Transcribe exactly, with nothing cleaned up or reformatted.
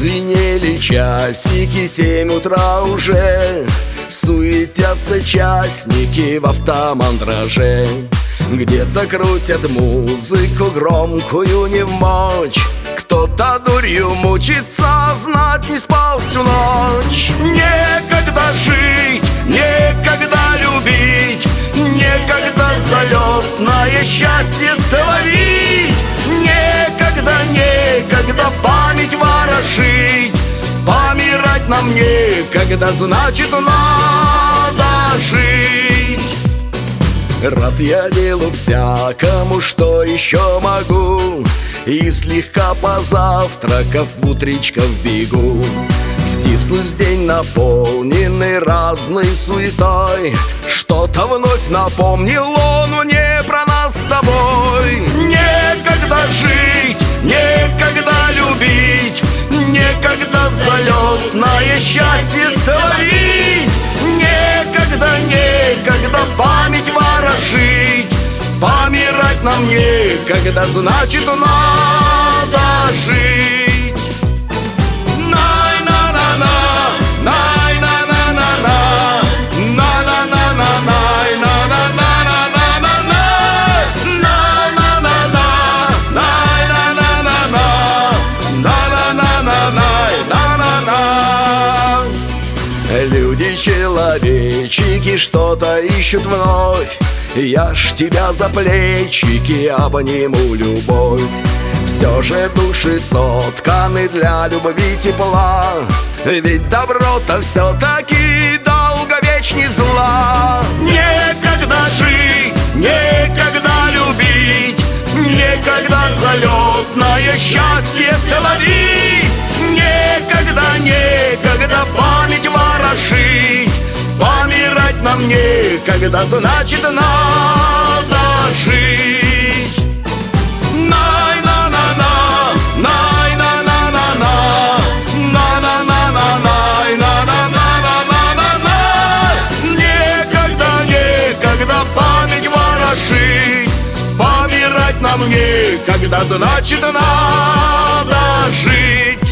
Зазвенели часики, семь утра уже. Суетятся частники в автомандраже. Где-то крутят музыку громкую невмочь. Кто-то дурью мучится, знать не спал всю ночь. Некогда жить, некогда любить, некогда залетное счастье целовить. Некогда, некогда память ворошить. Помирать нам некогда, значит надо жить. Рад я делу всякому, что еще могу, и слегка позавтракав в утречко в бегу. Втиснусь в день, наполненный разной суетой. Что-то вновь напомнил он мне про нас с тобой. Некогда жить, некогда любить, некогда залетное счастье целовить. Некогда, некогда память ворошить. Помирать нам некогда, значит надо жить. Най-на-на-на, най-на-на-на-на, на-на-на-на-най, на-на-на-на-на-на, на-на-на-на, най-на-на-на-на, на-на-на-на-най, на-на-на. Люди, человечики что-то ищут вновь. Я ж тебя за плечики обниму, любовь. Все же души сотканы для любви тепла, ведь добро-то все-таки долговечней зла. Некогда жить, некогда любить, некогда залетное счастье целовить. Некогда, некогда память ворошить. Помирать нам некогда, значит надо жить. Най-на-на-на, най-на-на-на-на, на-на-на-на-най, на-на-на-на-на-на. Некогда, некогда память ворошить. Помирать нам некогда, значит надо жить.